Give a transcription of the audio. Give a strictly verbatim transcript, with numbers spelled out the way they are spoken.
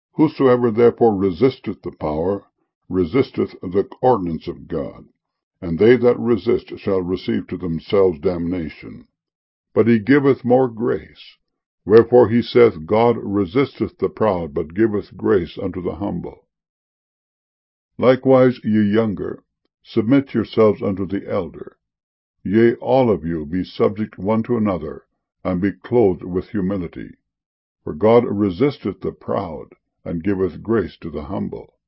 Whosoever therefore resisteth the power, resisteth the ordinance of God, and they that resist shall receive to themselves damnation. But he giveth more grace. Wherefore he saith, God resisteth the proud, but giveth grace unto the humble. Likewise, ye younger, submit yourselves unto the elder. Yea, all of you, be subject one to another, and be clothed with humility. For God resisteth the proud, and giveth grace to the humble.